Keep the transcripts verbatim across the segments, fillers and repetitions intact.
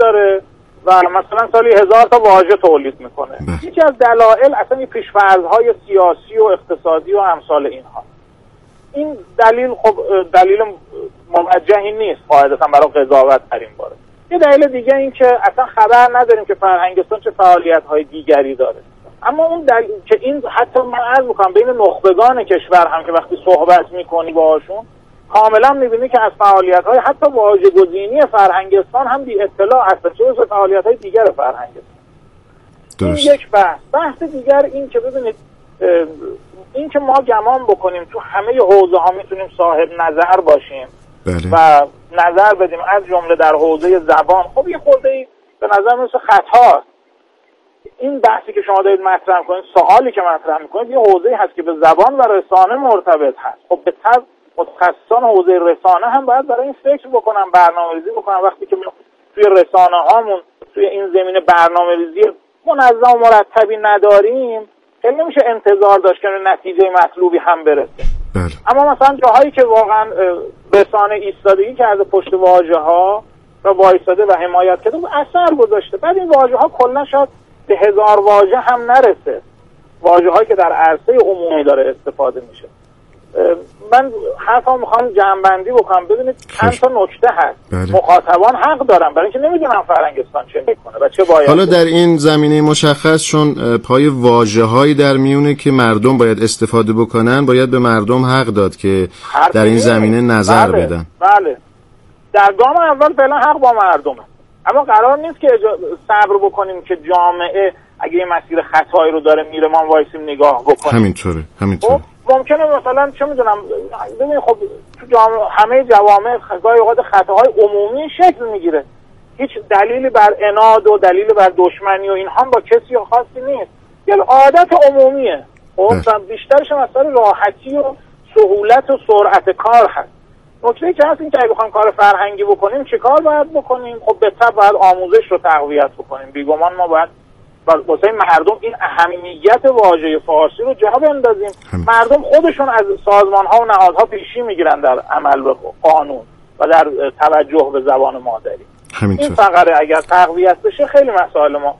داره و مثلا سالی هزار تا واژه تولید میکنه. یکی از دلایل اصلا این پیش‌فرض‌های سیاسی و اقتصادی و امثال اینها. این دلیل خب دلیل موجهی نیست قاعدتا برای قضاوت در این باره. یه دلیل دیگه این که اصلا خبر نداریم که فرهنگستان چه فعالیت‌های دیگری داره. اما اون دلیل که این حتی من عرض می‌کنم بین نخبگان کشور هم که وقتی صحبت می‌کنی باهاشون کاملا می‌بینی که از فعالیت‌های حتی واژه‌گزینی فرهنگستان هم بی اطلاع هست، چه فعالیت‌های دیگر فرهنگستان. این یک بحث. بحث دیگر این که ببینید این که ما گمان بکنیم تو همه حوزه‌ها میتونیم صاحب نظر باشیم بله. و نظر بدیم از جمله در حوزه زبان، خب یه خورده به نظر مثل خطاست. این بحثی که شما دارید مطرح می‌کنید، سوالی که مطرح می‌کنید یه حوزه‌ای هست که به زبان و رسانه مرتبط هست. خب به طب متخصصان حوزه رسانه هم باید برای این فکر بکنن، برنامه‌ریزی بکنن. وقتی که توی رسانه‌هامون توی این زمینه برنامه‌ریزی منظم و مرتبی نداریم، خیلی نمیشه انتظار داشت که نتیجه مطلوبی هم برسه. بله. اما مثلا جاهایی که واقعا رسانه ایستادگی کرده پشت واژه‌ها و وایساده و حمایت کرده و اثر گذاشته، بعد این واژه‌ها کلا شاید به هزار واژه هم نرسه، واژه‌هایی که در عرصه عمومی داره استفاده میشه. من حرفا میخوام جمع‌بندی بکنم. ببینید چند تا نکته هست. بله. مخاطبان حق دارن برای اینکه نمیدونن فرهنگستان چه میکنه و چه باید. حالا در این زمینه مشخص چون پای واژه‌هایی در میونه که مردم باید استفاده بکنن، باید به مردم حق داد که در این زمینه نظر بله. بدن. بله. در گام اول فعلا حق با مردمه. اما قرار نیست که صبر بکنیم که جامعه اگه این مسیر خطایی رو داره میره ما وایسیم نگاه بکنیم. همینطوره همینطوره. ممکنه مثلا چه میدونم ببین خب تو جامعه همه جوامع گاهی اوقات خطاهای عمومی شکل میگیره، هیچ دلیلی بر عناد و دلیلی بر دشمنی و اینها با کسی خاصی نیست، یه عادت عمومیه. خب بیشترش مثلا راحتی و سهولت و سرعت کار هست. نکته که هست این که اگه بخوایم کار فرهنگی بکنیم چه کار باید بکنیم؟ خب به طبع باید آموزش رو تقویت بکنیم. بیگمان ما باید واسه مردم این اهمیت واژه فارسی رو جا بندازیم. مردم خودشون از سازمان‌ها و نهادها پیشی میگیرن در عمل به قانون و در توجه به زبان مادری. همینطور. این فقره اگر تقویت بشه خیلی مسائل ما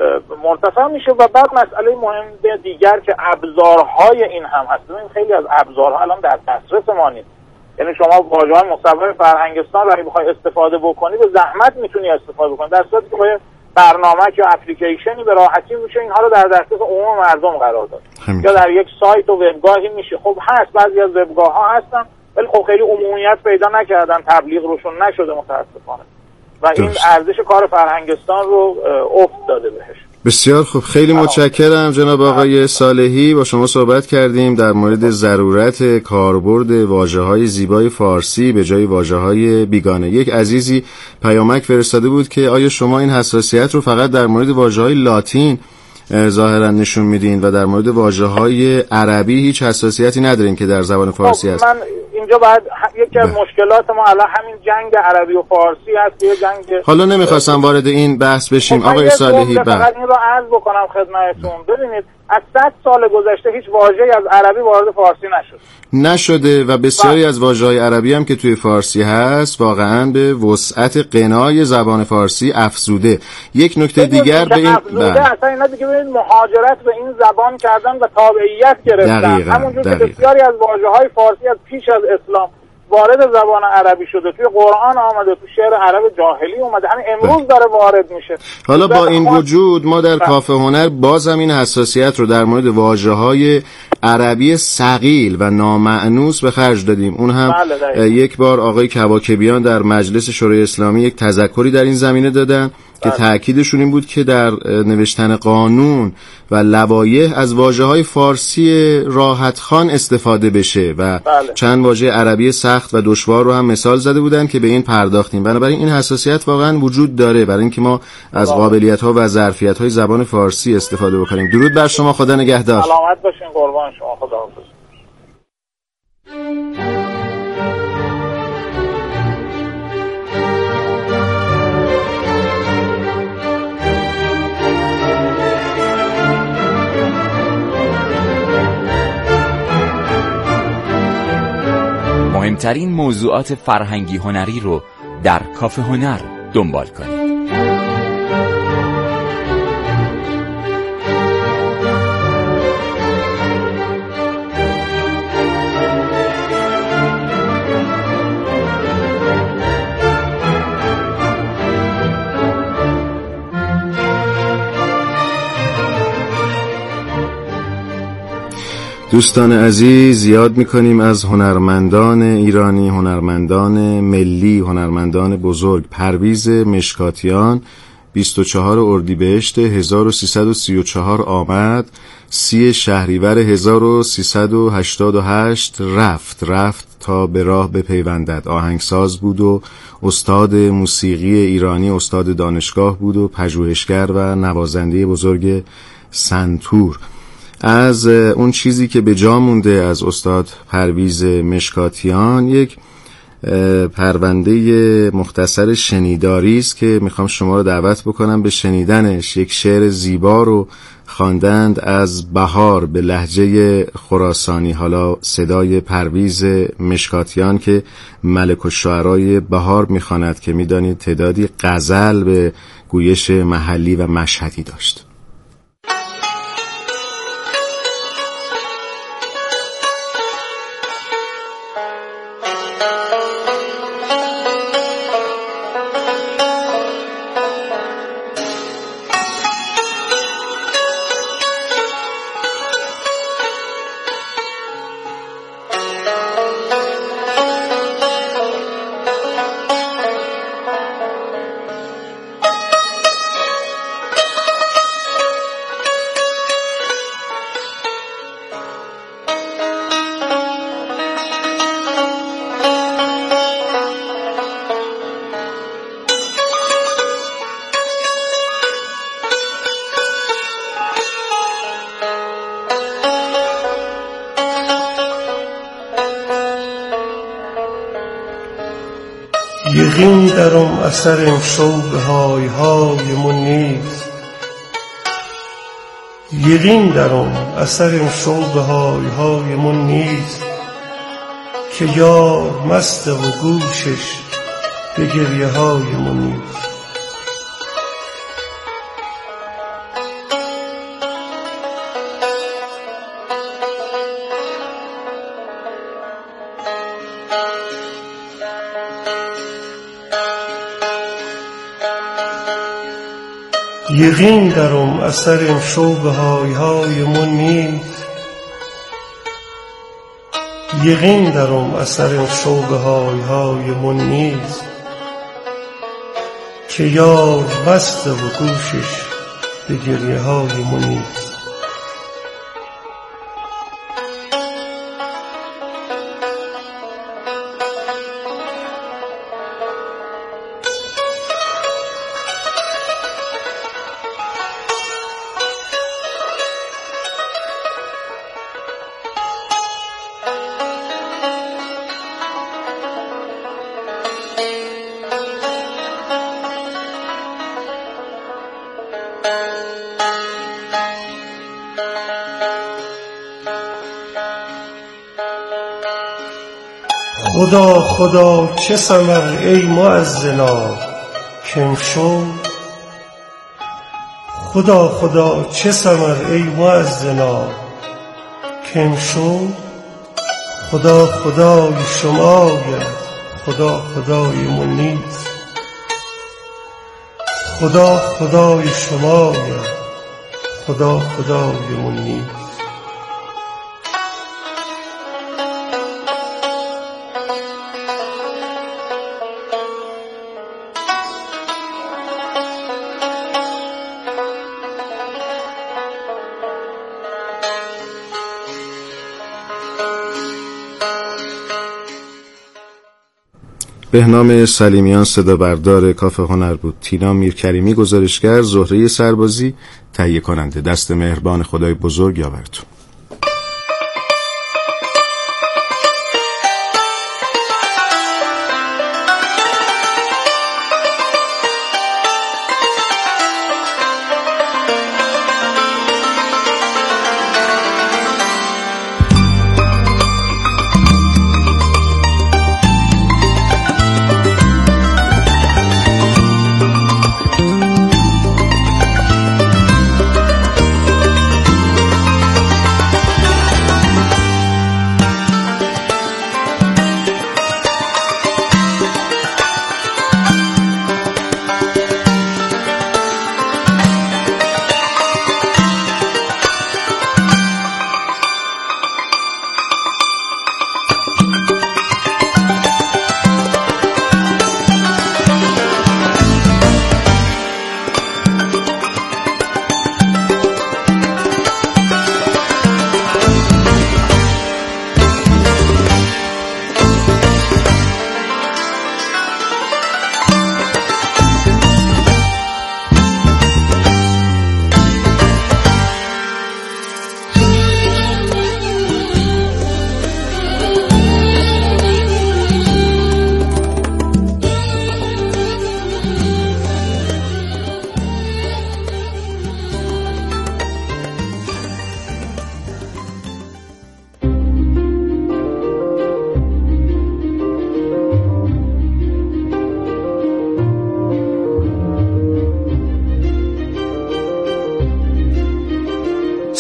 مرتفع میشه. و بعد مسئله مهم دیگر که ابزارهای این هم هست. این خیلی از ابزارها الان در دسترس ما نیست. یعنی شما واژه‌های مصور فرهنگستان رو اگه بخوای استفاده بکنی به زحمت میتونی استفاده کنی، در صورتی که باید برنامه یا اپلیکیشنی به راحتی میشه اینها رو در دسترس عموم مردم قرار داد. یا در یک سایت و وبگاهی میشه. خب هست بعضی از وبگاه‌ها هستن ولی خب خیلی عمومیت پیدا نکردن، تبلیغ روشون نشده متاسفانه و این ارزش کار فرهنگستان رو افت داده بهش. بسیار خوب، خیلی متشکرم جناب آقای صالحی. با شما صحبت کردیم در مورد ضرورت کاربرد واژه‌های زیبای فارسی به جای واژه‌های بیگانه. یک عزیزی پیامک فرستاده بود که آیا شما این حساسیت رو فقط در مورد واژه‌های لاتین ظاهرا نشون میدین و در مورد واژه‌های عربی هیچ حساسیتی ندارین که در زبان فارسی هست؟ من اینجا بعد یکی از مشکلات ما الان همین جنگ عربی و فارسی هست، یه جنگ. حالا نمیخواستم وارد این بحث بشیم آقای صالحی. فقط این رو عرض بکنم خدمتتون. ببینید از صد سال گذشته هیچ واژه‌ای از عربی وارد فارسی نشد. نشده و بسیاری از واژه‌های عربی هم که توی فارسی هست واقعاً به وسعت غنای زبان فارسی افزوده. یک نکته دیگر به این افزوده اصلا اینا دیگه ببینید مهاجرت به این زبان کردن و تابعیت گرفتن. همونجور که بسیاری از واژه‌های فارسی از پیش از اسلام وارد زبان عربی شده، توی قرآن آمده، توی شعر عرب جاهلی اومده، همین امروز داره وارد میشه. حالا با این وجود ما در کافه هنر بازم این حساسیت رو در مورد واژه‌های عربی ثقیل و نامأنوس به خرج دادیم. اون هم بله یک بار آقای کواکبیان در مجلس شورای اسلامی یک تذکری در این زمینه دادن که تأکیدشون این بود که در نوشتن قانون و لوایح از واژه‌های فارسی راحت خوان استفاده بشه و بله. چند واژه عربی سخت و دشوار رو هم مثال زده بودن که به این پرداختیم. بنابراین این حساسیت واقعا وجود داره برای اینکه ما از قابلیت‌ها و ظرفیت‌های زبان فارسی استفاده بکنیم. درود بر شما، خدا نگهدار. سلامت باشین، قربان شما، خدا حافظ. مهمترین موضوعات فرهنگی هنری رو در کافه هنر دنبال کنید. دوستان عزیز، یاد میکنیم از هنرمندان ایرانی، هنرمندان ملی، هنرمندان بزرگ. پرویز مشکاتیان بیست و چهار اردیبهشت هزار و سیصد و سی و چهار آمد، سی شهریور هزار و سیصد و هشتاد و هشت رفت رفت تا به راه بپیوندد. آهنگساز بود و استاد موسیقی ایرانی، استاد دانشگاه بود و پژوهشگر و نوازنده بزرگ سنتور. از اون چیزی که به جا مونده از استاد پرویز مشکاتیان یک پرونده مختصر شنیداری است که میخوام شما رو دعوت بکنم به شنیدنش. یک شعر زیبا رو خواندند از بهار به لهجه خراسانی، حالا صدای پرویز مشکاتیان که ملک الشعرای بهار میخواند که میدانید تعدادی غزل به گویش محلی و مشهدی داشت. یقین درم اثر این شوق های های من نیست، یقین درم اثر این شوق های های من نیست، که یار مست و گوشش به گریه های من نیست. یقین درم اثر این شوق های های من نیست، یقین درم اثر این شوق های های من نیست، که یار مست و گوشش به گریه های من نیست. خدا خدا چه ثمر ای مؤذنا کم شو، خدا خدا چه ثمر ای مؤذنا کم شو، خدا خدای شمای خدا خدای من نیست، خدا خدای شمای خدا خدای من نیست. بهنام سلیمیان صدا بردار کافه هنر بود، تینا میرکریمی گزارشگر، زهره سربازی تهیه کننده. دست مهربان خدای بزرگ یاورتون.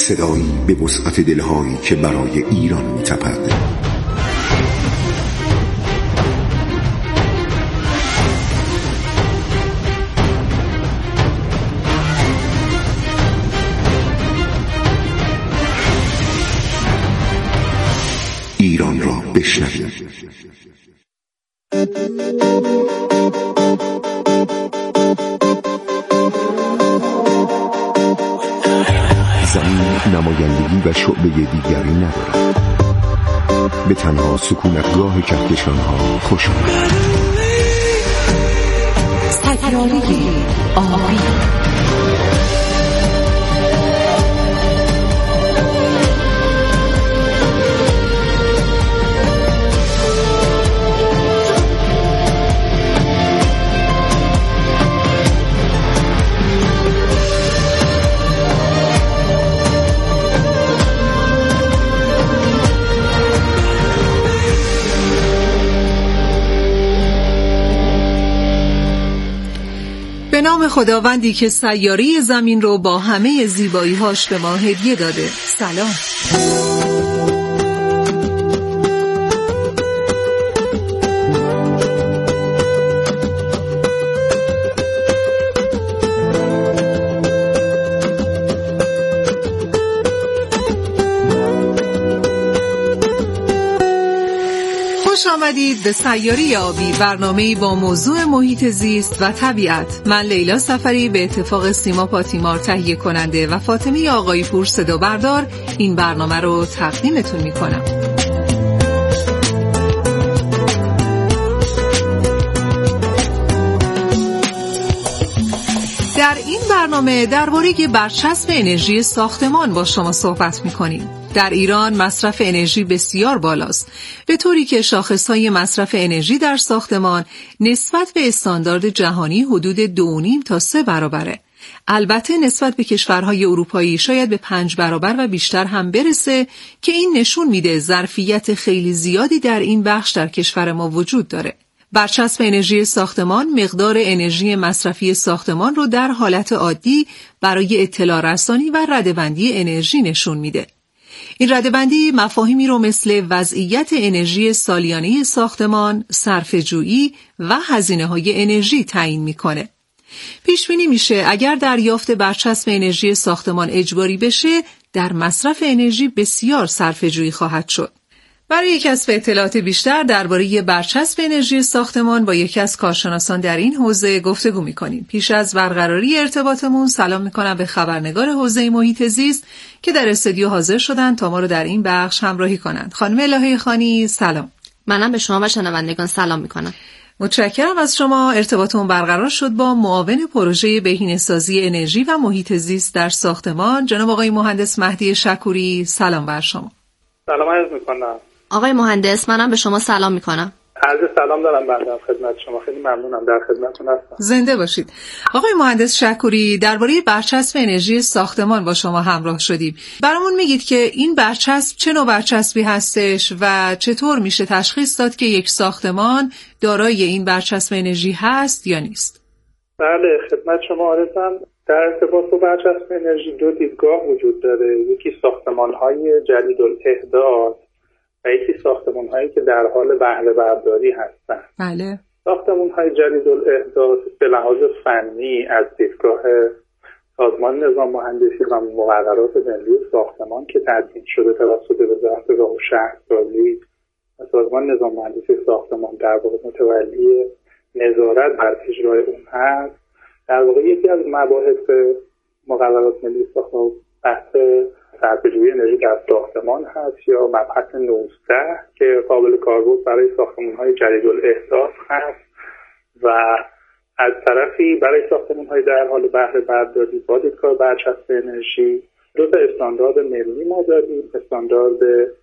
صدایی به وسعت دلهایی که برای ایران می‌تپد. ایران را بشنوید. زمین نمایندگی و شعبه دیگری ندارد. به تنها سکونتگاه کهکشان‌ها خوش آمد. سیاره آبی. به نام خداوندی که سیاره زمین رو با همه زیبایی‌هاش به ما هدیه داده. سلام. خوش آمدید به سیاره آبی، برنامه‌ای با موضوع محیط زیست و طبیعت. من لیلا سفری به اتفاق سیما پاتیمار تهیه کننده و فاطمه آقایی پور صدا بردار این برنامه رو تقدیمتون می‌کنم. در این برنامه درباره برچسب انرژی ساختمان با شما صحبت می‌کنیم. در ایران مصرف انرژی بسیار بالاست، به طوری که شاخصهای مصرف انرژی در ساختمان نسبت به استاندارد جهانی حدود دو و نیم تا سه برابره. البته نسبت به کشورهای اروپایی شاید به پنج برابر و بیشتر هم برسه که این نشون میده ظرفیت خیلی زیادی در این بخش در کشور ما وجود داره. برچسب انرژی ساختمان مقدار انرژی مصرفی ساختمان رو در حالت عادی برای اطلاع رسانی و رده‌بندی انرژی نشون میده. این رده‌بندی مفاهیمی رو مثل وضعیت انرژی سالیانه ساختمان، صرفه‌جویی و هزینه‌های انرژی تعیین میکنه. پیش بینی میشه اگر دریافت برچسب انرژی ساختمان اجباری بشه، در مصرف انرژی بسیار صرفه‌جویی خواهد شد. برای کسب اطلاعات بیشتر درباره برچسب انرژی ساختمان با یکی از کارشناسان در این حوزه گفتگو می‌کنیم. پیش از برقراری ارتباطمون سلام می‌کنم به خبرنگار حوزه محیط زیست که در استودیو حاضر شدن تا ما رو در این بخش همراهی کنند. خانم الهه خانی سلام. منم به شما و شنوندگان سلام می‌کنم. متشکرم از شما. ارتباطمون برقرار شد با معاون پروژه بهینه‌سازی انرژی و محیط زیست در ساختمان جناب آقای مهندس مهدی شکوری. سلام بر شما. سلام عرض می‌کنم. آقای مهندس منم به شما سلام میکنم. عرض سلام دارم بنده خدمت شما. خیلی ممنونم، در خدمتتون هستم. زنده باشید. آقای مهندس شکوری، درباره برچسب انرژی ساختمان با شما همراه شدیم. برامون میگید که این برچسب چه نوع برچسبی هستش و چطور میشه تشخیص داد که یک ساختمان دارای این برچسب انرژی هست یا نیست؟ بله خدمت شما عرضم. در ارتباط با برچسب انرژی دو دیدگاه وجود داره. یکی ساختمان‌های جدیدالاحداث و یکی ساختمان‌هایی که در حال بهره برداری هستند. بله. ساختمان‌های جدیدالاحداث به لحاظ فنی از دیدگاه سازمان نظام مهندسی و مقررات ملی ساختمان که تدوین شده توسط وزارت راه و شهرسازی و سازمان نظام مهندسی ساختمان در واقع متولی نظارت بر اجرای اون هست، در واقع یکی از مباحث مقررات ملی ساختمان بحث صرفه‌جویی انرژی در ساختمان هست یا مبحث نوزده که قابل کاربرد برای ساختمان‌های جدیدالاحداث هست و از طرفی برای ساختمان‌های در حال بهره برداری با دیدگاه برچسب انرژی دو تا استاندارد ملی ما داریم. استاندارد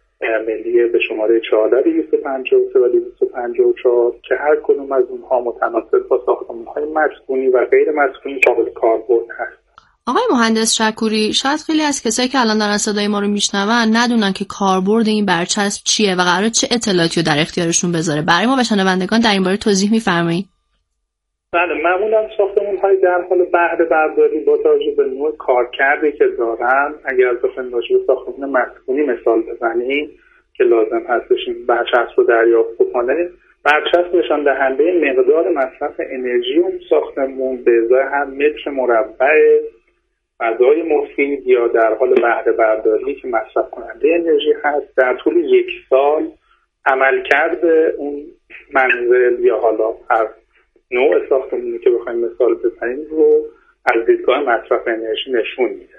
ملی به شماره چهارده دویست و پنجاه و سه و دویست و پنجاه و چهار که هر کدوم از اونها متناسب با ساختمان‌های مسکونی و غیر مسکونی قابل کاربرد هست. آقای مهندس شکوری، شاید خیلی از کسایی که الان دارن صدای ما رو میشنون ندونن که کاربرد این برچسب چیه و قراره چه اطلاعاتی رو در اختیارشون بذاره. برای ما و شنوندگان در این باره توضیح می‌فرمایید؟ بله، معمولا ساختمان‌های در حال بهره برداری با توجه به نوع کارکردی که دارن، اگر بخوایم راجع به ساختمان مسکونی مثال بزنیم که لازم هستش این برچسب رو دریافت بکنه، برچسب نشان دهنده مقدار مصرف انرژی اون ساختمون به ازای هر متر مربع فضای مفید یا در حال بهره برداری که مصرف کننده انرژی هست در طول یک سال عملکرد اون منزل یا حالا هر نوع ساختمونی که بخوایم مثال بزنیم رو از دیدگاه مصرف انرژی نشون میده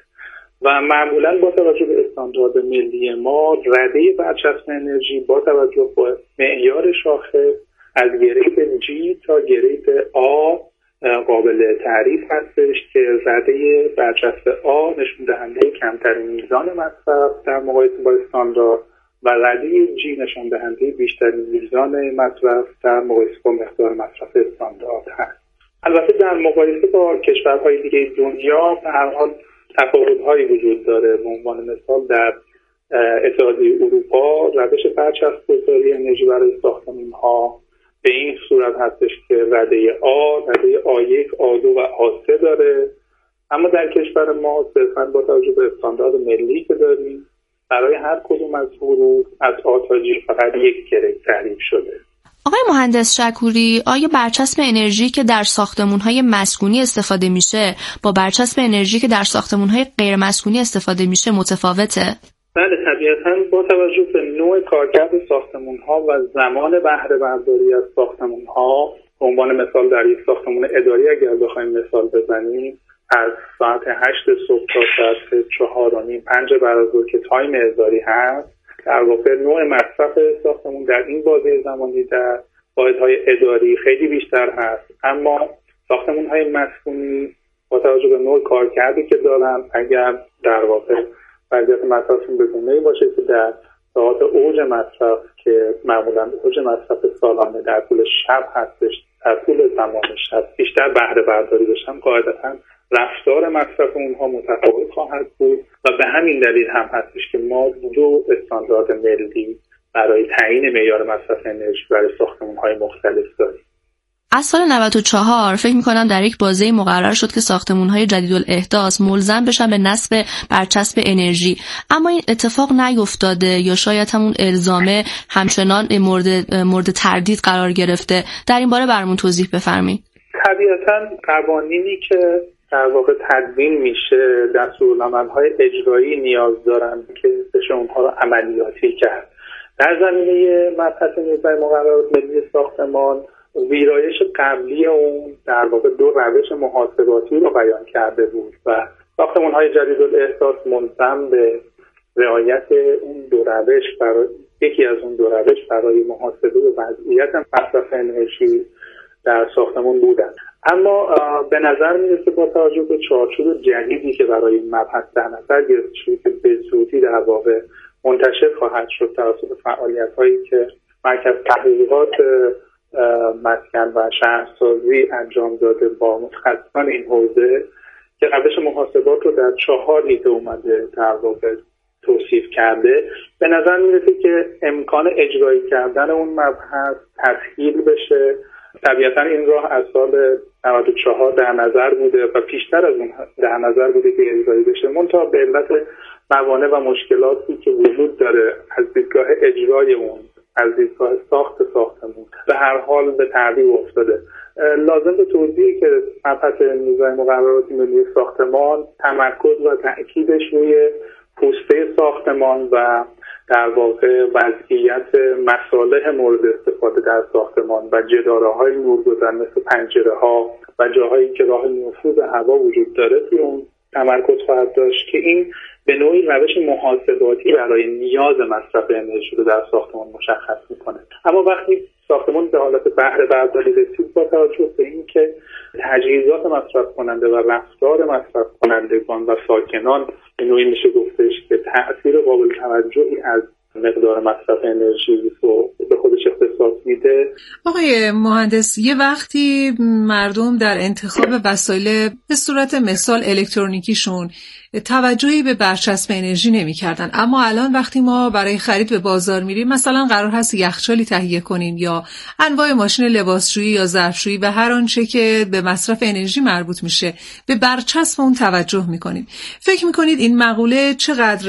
و معمولا با توجه به استاندارد ملی ما رده برچسب انرژی با توجه به معیار شاخص از گرید جی تا گرید آ قابل تعریف هستش که رده برچسب آ نشون دهنده کمترین میزان مصرف در مقایسه با استاندارد و رده جی نشان دهنده بیشترین میزان مصرف در مقایسه با مقدار مصرف استاندارد هست. البته در مقایسه با کشورهای دیگه دنیا به هر حال تفاوت‌هایی وجود داره. به عنوان مثال در اتحادیه اروپا روش برچسب‌گذاری انرژی برای ساختمان‌ها به این صورت هستش که رده آ، رده آ یک، آ دو و آ سه داره، اما در کشور ما صرفاً با توجه به استاندارد ملی که داریم برای هر کدوم از حروف از آ تا جی فقط یک گرید تعریف شده. آقای مهندس شکوری، آیا برچسب انرژی که در ساختمان‌های مسکونی استفاده میشه با برچسب انرژی که در ساختمان‌های غیر مسکونی استفاده میشه متفاوته؟ بله، طبیعتاً با توجه به نوع کارکرد ساختمان‌ها و زمان بهره برداری از ساختمان‌ها، به عنوان مثال در یک ساختمان اداری اگر بخوایم مثال بزنیم از ساعت هشت صبح تا ساعت چهار و نیم پنج بعد از ظهر که تایم اداری هست، در واقع نوع مصرف ساختمون در این بازه زمانی در واحدهای اداری خیلی بیشتر هست، اما ساختمان‌های مسکونی با توجه به نوع کارکردی که دارن اگر در واقع وضعیت مصرفشون به گونه‌ای باشه که در ساعات اوج مصرف که معمولا اوج مصرف سالانه در طول شب هستش، در طول زمان شب بیشتر بهره برداری بشن، قاعدتاً رفتار مصرف اونها متفاوت خواهد بود و به همین دلیل هم هستش که ما دو استاندارد ملی برای تعیین معیار مصرف انرژی برای ساختمان‌های مختلف داریم. از سال نود و چهار فکر می‌کنم در یک بازه مقرر شد که ساختمان‌های جدیدالاحداث ملزم بشن به نصب برچسب انرژی، اما این اتفاق نیفتاده یا شاید همون الزامه همچنان مورد مورد تردید قرار گرفته. در این باره برامون توضیح بفرمایید. طبیعتاً قوانینی که در واقع تدوین میشه دستورالعمل‌های اجرایی نیاز دارن که بشه اونها رو عملیاتی کرد. در زمینه مبحث نیروی مقررات ملی ساختمان، ویرایش قبلی اون در واقع دو روش محاسباتی رو بیان کرده بود و ساختمان‌های جدیدالاحداث ملزم به رعایت اون دو روش برای یکی از اون دو روش برای محاسبه وضعیت مصرف انرژی در ساختمان بودن. اما به نظر میرسه با توجه به چارچوب جدیدی که برای این مبحث در نظر گرفته شده که به زودی در واقع منتشر خواهد شد توسط فعالیت‌هایی که مرکز تحقیقات مسکن و شهرسازی انجام داده با متخصصان این حوزه که روش محاسبات رو در چهار حیطه اومده در واقع توصیف کرده، به نظر میرسه که امکان اجرایی کردن اون مبحث تسهیل بشه. طبیعتا این راه از سال نود و چهار در نظر بوده و پیشتر از اون در نظر بوده که اجرایی بشه، منتها به علت موانع و مشکلاتی که وجود داره از دیدگاه اجرای اون، از دیدگاه ساخت ساختمون به هر حال به تعویق افتاده. لازم به توضیحی که مبحث نیروی مقررات ملی ساختمان تمرکز و تأکیدش روی پوسته ساختمان و در واقع وضعیت مصالح مورد استفاده در ساختمان و جداره‌های نورگذر مثل پنجره‌ها و جاهایی که راه نفوذ هوا وجود داره توی اون تمرکز خواهد داشت که این به نوعی روش محاسباتی برای نیاز مصرف انرژی رو در ساختمان مشخص میکنه. اما وقتی ساختمان به حالت بهره برداری رسید با توجه به اینکه تجهیزات مصرف کننده و رفتار مصرف کنندگان و ساکنان به نوعی میشه گفتش که تأثیر قابل توجهی از مقدار مصرف انرژی رو به خودش اختصاص میده. آقای مهندس، یه وقتی مردم در انتخاب وسایل به صورت مثال الکترونیکیشون توجهی به برچسب انرژی نمی‌کردن. اما الان وقتی ما برای خرید به بازار میریم، مثلا قرار هست یخچالی تهیه کنیم یا انواع ماشین لباسشویی یا ظرفشویی و هر آنچه که به مصرف انرژی مربوط میشه، به برچسب اون توجه می‌کنیم. فکر می‌کنید این مقوله چقدر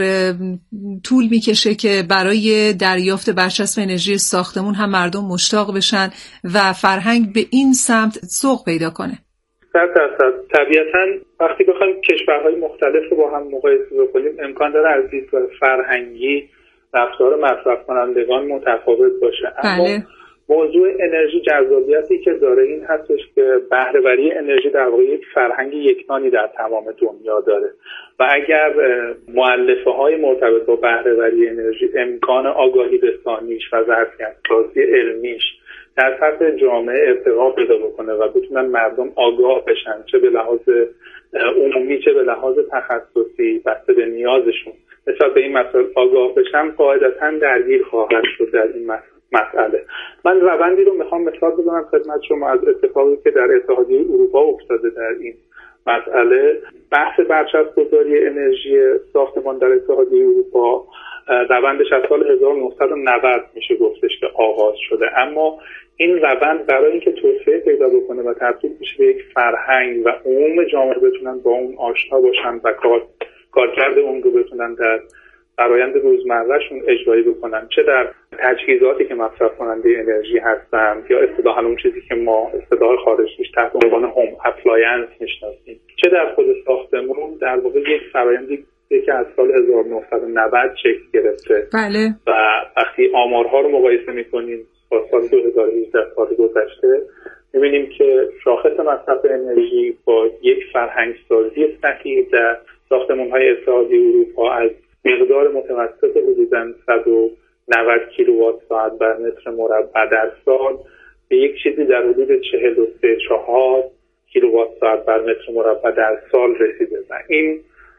طول می‌کشه که برای دریافت برچسب انرژی ساختمون هم مردم مشتاق بشن و فرهنگ به این سمت سوق پیدا کنه؟ صد درصد. طبیعتاً وقتی بخوایم کشورهای مختلف رو با هم مقایسه بکنیم، امکان داره از دید فرهنگی رفتار مصرف کنندگان متفاوت باشه. اما بله. موضوع انرژی جذابیتی که داره این هستش که بهره‌وری انرژی در واقع یک فرهنگ یکنانی در تمام دنیا داره و اگر مؤلفه‌های مرتبط با بهره‌وری انرژی امکان آگاهی رسانیش و ظرفیت‌سازی علمیش در سطح جامعه ارتقا پیدا بکنه و بتونن مردم آگاه بشن، چه به لحاظ عمومی چه به لحاظ تخصصی بسته به نیازشون نسبت به این مسائل آگاه بشن، قاعدتاً درگیر خواهد شد در این مسئله. من روندی رو میخوام مثال بزنم خدمت شما از اتفاقی که در اتحادیه اروپا افتاده در این مسئله. بحث برچسب‌گذاری انرژی ساختمان در اتحادیه اروپا روندش از سال هزار و نهصد و نود میشه گفتش که آغاز شده، اما این روند برای اینکه توسعه پیدا بکنه و تبدیل بشه به یک فرهنگ و عموم جامعه بتونن با اون آشنا باشن و کار کارکرد اون رو بتونن در فرآیند روزمرهشون اجرایی بکنن، چه در تجهیزاتی که مصرف کننده انرژی هستن یا اصطلاحاً اون چیزی که ما اصطلاح خارجیش تحت عنوان هوم اپلاینس میشناسیم، چه در خود ساختمون، در واقع یک فرآیندی که از سال هزار و نهصد و نود شکل گرفته. بله. و وقتی آمارها رو مقایسه میکنیم با سال دو هزار و هجده سال گذشته، میبینیم که شاخص مصرف انرژی با یک فرهنگ سازی صحیح در ساختمان‌های اتحادیه اروپا از مقدار متوسط حدوداً صد و نود کیلووات ساعت بر متر مربع در سال به یک چیزی در حدود چهل و سه چهار کیلووات ساعت بر متر مربع در سال رسیده و این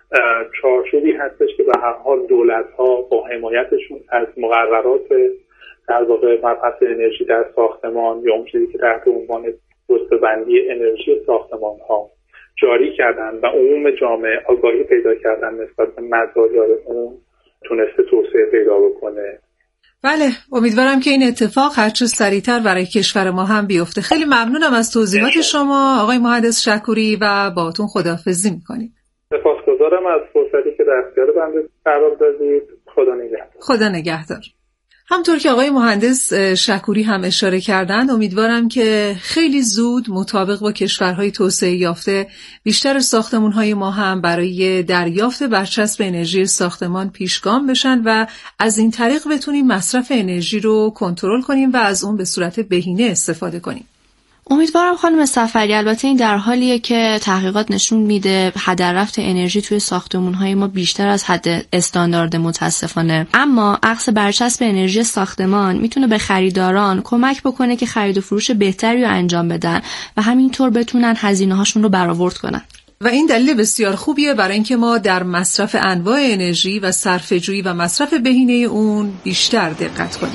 چارچوبی هستش که به هر حال دولت‌ها با حمایتشون از مقررات در واقع مبحث انرژی در ساختمان یا اون چیزی که تحت عنوان بسته‌بندی انرژی ساختمان‌ها جاری کردن و عموم جامعه آگاهی پیدا کردن نسبت به مزایای اون، تونسته توسعه پیدا بکنه. بله، امیدوارم که این اتفاق هرچه سریعتر برای کشور ما هم بیفته. خیلی ممنونم از توضیحات شما آقای مهندس شکوری و باهاتون خداحافظی می‌کنیم. سپاسگزارم از فرصتی که در اختیار بنده قرار دادید. خدا نگهدار. خدا نگهدار. همطور که آقای مهندس شکوری هم اشاره کردند، امیدوارم که خیلی زود مطابق با کشورهای توسعه یافته بیشتر ساختمان‌های ما هم برای دریافت برچسب انرژی ساختمان پیشگام بشن و از این طریق بتونیم مصرف انرژی رو کنترل کنیم و از اون به صورت بهینه استفاده کنیم. امیدوارم خانم صفری، البته این در حالیه که تحقیقات نشون میده هدر رفت انرژی توی ساختمان‌های ما بیشتر از حد استاندارد متاسفانه، اما اخذ برچسب انرژی ساختمان میتونه به خریداران کمک بکنه که خرید و فروش بهتری رو انجام بدن و همینطور بتونن هزینه‌هاشون رو برآورد کنن. و این دلیل بسیار خوبیه برای اینکه ما در مصرف انواع انرژی و صرفه‌جویی و مصرف بهینه اون بیشتر دقت کنیم.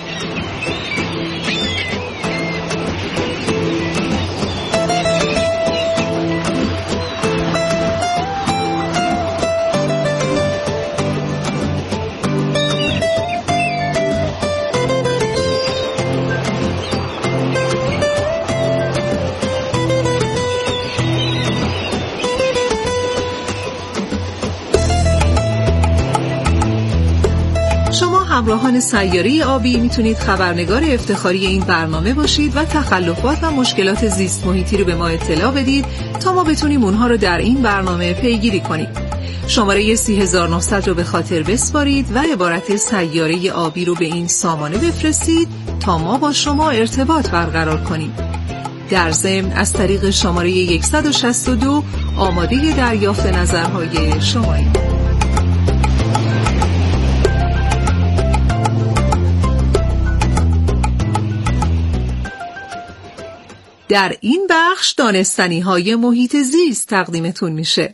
همراهان سیاره آبی میتونید خبرنگار افتخاری این برنامه باشید و تخلفات و مشکلات زیست محیطی رو به ما اطلاع بدید تا ما بتونیم اونها رو در این برنامه پیگیری کنیم. شماره سی هزار و نهصد رو به خاطر بسپارید و عبارت سیاره آبی رو به این سامانه بفرستید تا ما با شما ارتباط برقرار کنیم. در ضمن از طریق شماره صد و شصت و دو آماده دریافت نظرهای شمایید. در این بخش دانستنی های محیط زیست تقدیمتون میشه.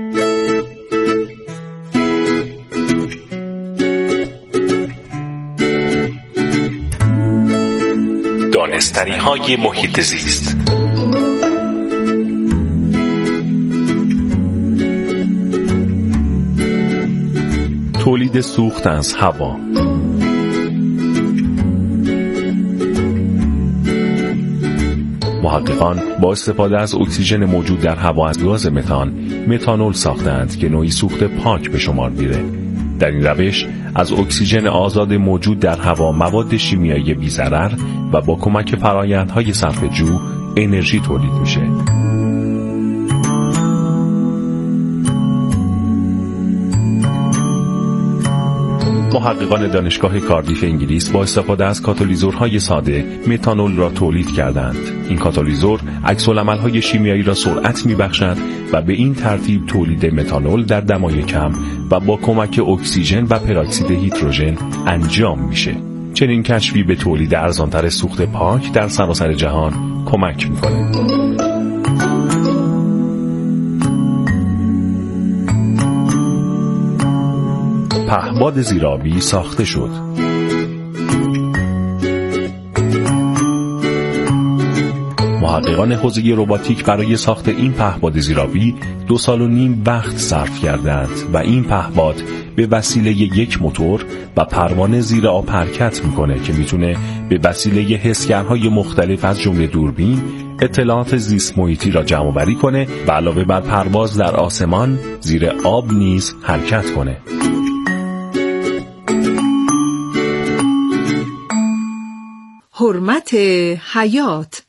دانستنی های محیط زیست. تولید سوخت از هوا. محققان با استفاده از اکسیژن موجود در هوا از گاز متان، متانول ساختند که نوعی سوخت پاک به شمار میره. در این روش از اکسیژن آزاد موجود در هوا مواد شیمیایی بی‌ضرر و با کمک فرآیندهای صرفه‌جو انرژی تولید میشه. محققان دانشگاه کاردیف انگلیس با استفاده از کاتالیزورهای ساده متانول را تولید کردند. این کاتالیزور عکس‌العمل‌های شیمیایی را سرعت می‌بخشد و به این ترتیب تولید متانول در دمای کم و با کمک اکسیژن و پراکسید هیدروژن انجام میشه. چنین کشفی به تولید ارزان‌تر سوخت پاک در سراسر جهان کمک می‌کنه. پهپاد زیرآبی ساخته شد. محققان حوزه رباتیک برای ساخت این پهپاد زیرآبی دو سال و نیم وقت صرف کردند و این پهپاد به وسیله یک موتور و پروانه زیر آب حرکت میکنه که میتونه به وسیله حسگرهای مختلف از جمله دوربین اطلاعات زیست محیطی را جمع آوری کنه و علاوه بر پرواز در آسمان زیر آب نیز حرکت کنه. حرمت حیات.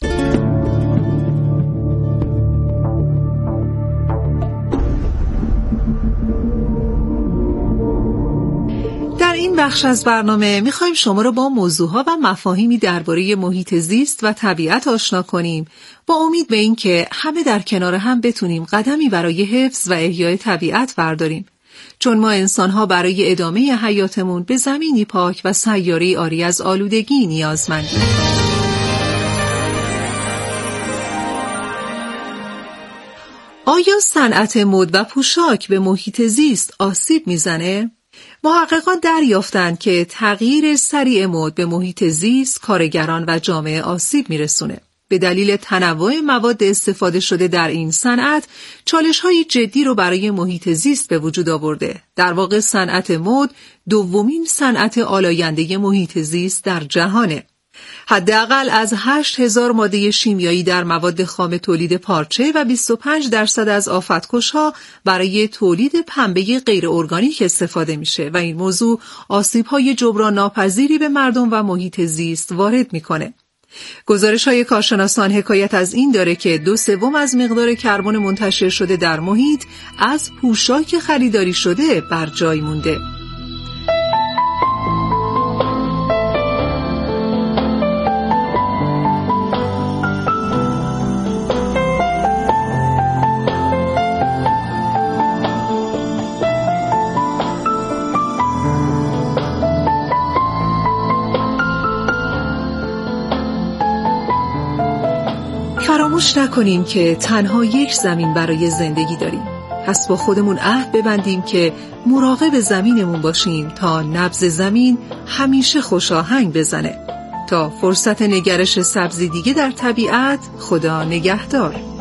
در این بخش از برنامه میخوایم شما را با موضوعها و مفاهیمی درباره محیط زیست و طبیعت آشنا کنیم با امید به این که همه در کنار هم بتونیم قدمی برای حفظ و احیای طبیعت برداریم، چون ما انسان‌ها برای ادامه حیاتمون به زمینی پاک و سیاره‌ای عاری از آلودگی نیازمندیم. آیا صنعت مد و پوشاک به محیط زیست آسیب میزنه؟ محققان دریافتند که تغییر سریع مد به محیط زیست کارگران و جامعه آسیب میرسونه. به دلیل تنوع مواد استفاده شده در این صنعت، چالش‌های جدی رو برای محیط زیست به وجود آورده. در واقع صنعت مد دومین صنعت آلاینده محیط زیست در جهانه. حداقل از هشت هزار ماده شیمیایی در مواد خام تولید پارچه و بیست و پنج درصد از آفتکش‌ها برای تولید پنبه غیر ارگانیک استفاده میشه و این موضوع آسیب‌های جبران ناپذیری به مردم و محیط زیست وارد میکنه. گزارش‌های کارشناسان حکایت از این داره که دو سوم از مقدار کربن منتشر شده در محیط از پوشاک خریداری شده بر جای مونده. فراموش نکنیم که تنها یک زمین برای زندگی داریم. پس با خودمون عهد ببندیم که مراقب زمینمون باشیم تا نبض زمین همیشه خوشاهنگ بزنه. تا فرصت نگرش سبزی دیگه در طبیعت، خدا نگهدار.